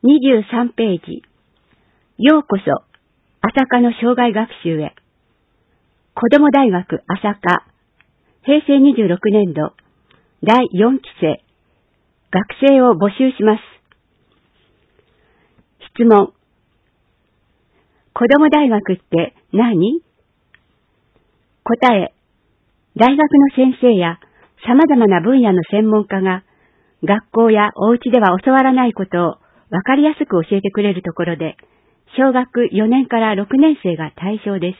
23ページ。ようこそ、朝霞の生涯学習へ。子ども大学朝霞、平成26年度、第4期生、学生を募集します。質問。子ども大学って何？答え。大学の先生や様々な分野の専門家が、学校やお家では教わらないことをわかりやすく教えてくれるところで、小学4年から6年生が対象です。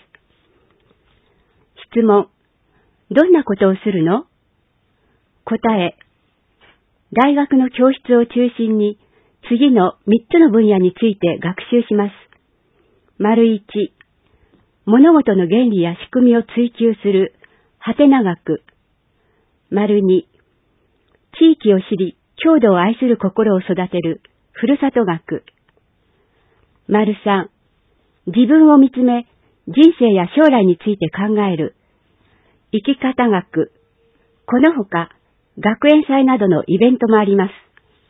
質問。どんなことをするの？答え。大学の教室を中心に次の3つの分野について学習します。1、物事の原理や仕組みを追求するはてな学。2、地域を知り、郷土を愛する心を育てるふるさと学。3、自分を見つめ、人生や将来について考える生き方学。このほか、学園祭などのイベントもあります。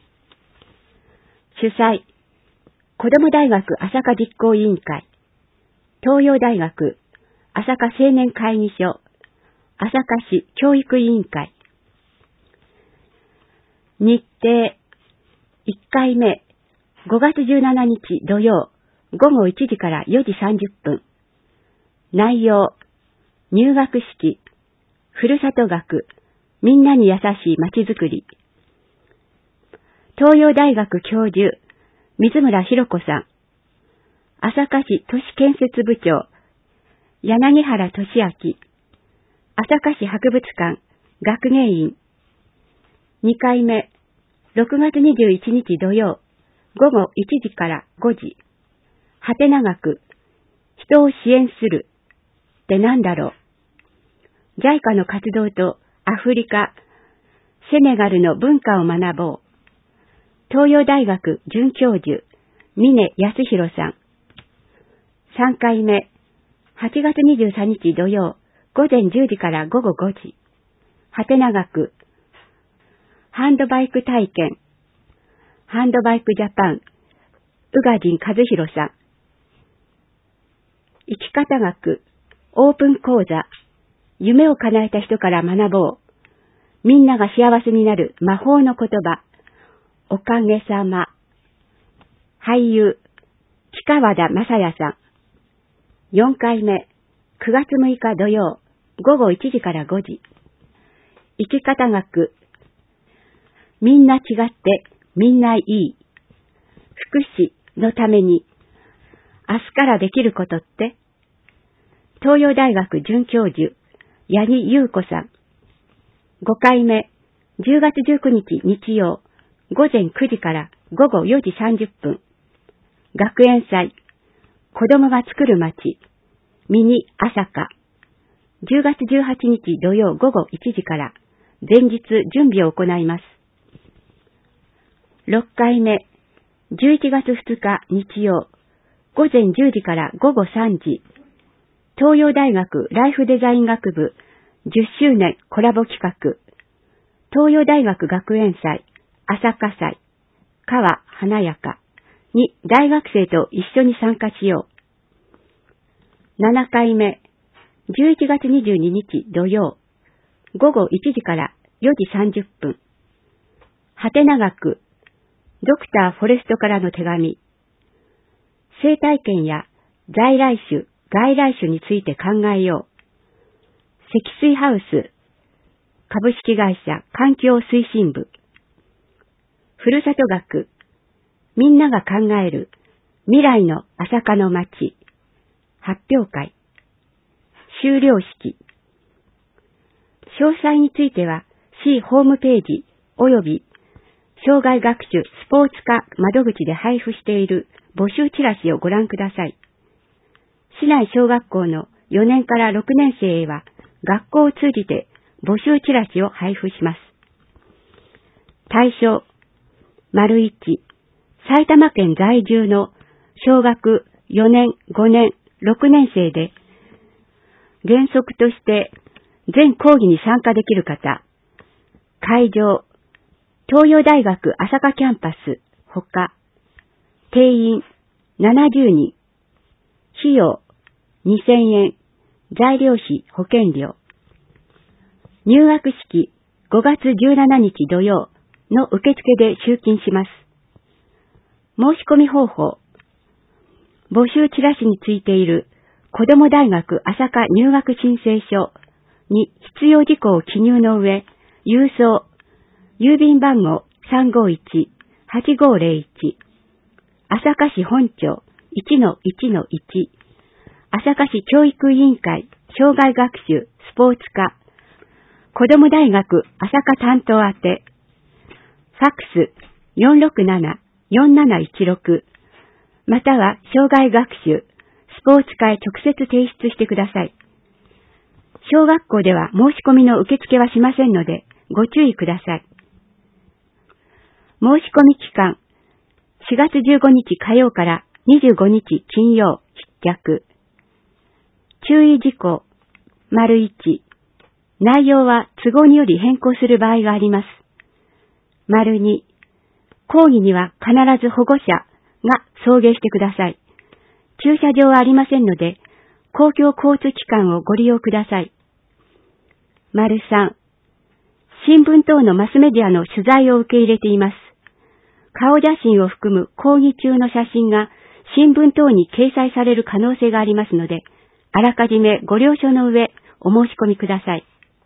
主催、子ども大学朝霞実行委員会、東洋大学朝霞青年会議所、朝霞市教育委員会。日程、1回目、5月17日土曜、午後1時から4時30分。内容、入学式、ふるさと学、みんなに優しいまちづくり。東洋大学教授、水村博子さん。朝霞市都市建設部長、柳原俊明。朝霞市博物館、学芸員。2回目、6月21日土曜、午後1時から5時。はてな学、人を支援するってなんだろう。JICA の活動とアフリカ、セネガルの文化を学ぼう。東洋大学准教授、峰康弘さん。3回目、8月23日土曜、午前10時から午後5時。はてな学、ハンドバイク体験、ハンドバイクジャパン、宇賀神和弘さん。生き方学、オープン講座、夢を叶えた人から学ぼう。みんなが幸せになる魔法の言葉、おかげさま。俳優、近和田正也さん。4回目、9月6日土曜、午後1時から5時。生き方学、みんな違ってみんないい。福祉のために、明日からできることって？東洋大学准教授、八木優子さん。5回目、10月19日日曜、午前9時から午後4時30分。学園祭、子供が作る街、ミニ朝霞。10月18日土曜午後1時から、前日準備を行います。6回目、11月2日日曜、午前10時から午後3時。東洋大学ライフデザイン学部10周年コラボ企画。東洋大学学園祭、朝霞祭、川華やかに大学生と一緒に参加しよう。7回目、11月22日土曜、午後1時から4時30分。はてな学、ドクターフォレストからの手紙。生態圏や在来種、外来種について考えよう。積水ハウス、株式会社環境推進部。ふるさと学、みんなが考える未来の朝霞の街。発表会。修了式。詳細については、市ホームページ及び障害学習スポーツ科窓口で配布している募集チラシをご覧ください。市内小学校の4年から6年生へは、学校を通じて募集チラシを配布します。対象、1、埼玉県在住の小学4年、5年、6年生で、原則として全講義に参加できる方、会場、東洋大学朝霞キャンパス、ほか、 定員70人。費用2000円。材料費保険料。入学式5月17日土曜の受付で集金します。申し込み方法。募集チラシについている子ども大学朝霞入学申請書に必要事項を記入の上、郵送、郵便番号 351-8501、朝霞市本町 1-1-1、朝霞市教育委員会障害学習スポーツ課、子ども大学朝霞担当宛て、ファックス 467-4716、または障害学習スポーツ課へ直接提出してください。小学校では申し込みの受付はしませんので、ご注意ください。申し込み期間、4月15日火曜から25日金曜必着。注意事項、1、内容は都合により変更する場合があります。2、講義には必ず保護者が送迎してください。駐車場はありませんので、公共交通機関をご利用ください。3、新聞等のマスメディアの取材を受け入れています。顔写真を含む講義中の写真が新聞等に掲載される可能性がありますので、あらかじめご了承の上、お申し込みください。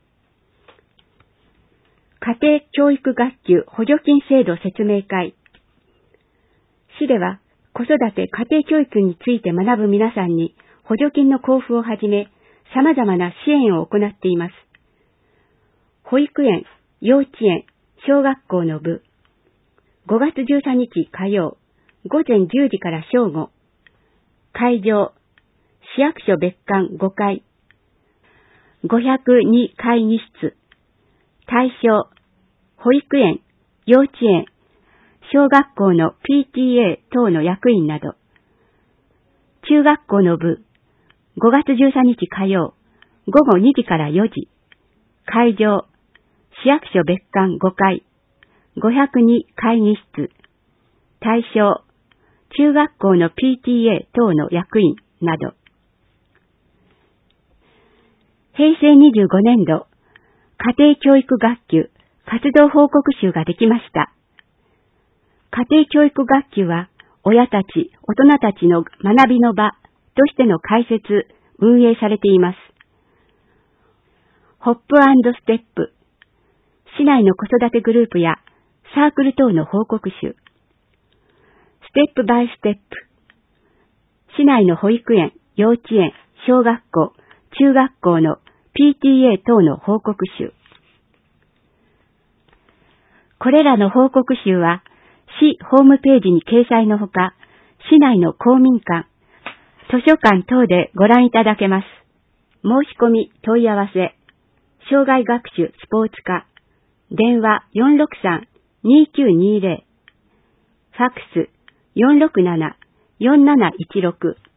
家庭教育学級補助金制度説明会。市では、子育て家庭教育について学ぶ皆さんに補助金の交付をはじめ、様々な支援を行っています。保育園、幼稚園、小学校の部、5月13日火曜、午前10時から正午。会場、市役所別館5階、502会議室。対象、保育園、幼稚園、小学校の PTA 等の役員など。中学校の部、5月13日火曜、午後2時から4時。会場、市役所別館5階、502会議室。対象、中学校の PTA 等の役員など。平成25年度、家庭教育学級活動報告集ができました。家庭教育学級は、親たち、大人たちの学びの場としての開設、運営されています。ホップ&ステップ、市内の子育てグループやサークル等の報告集。ステップバイステップ、市内の保育園、幼稚園、小学校、中学校の PTA 等の報告集。これらの報告集は、市ホームページに掲載のほか、市内の公民館、図書館等でご覧いただけます。申し込み問い合わせ、障害学習スポーツ課、電話 463-2920、ファックス 467-4716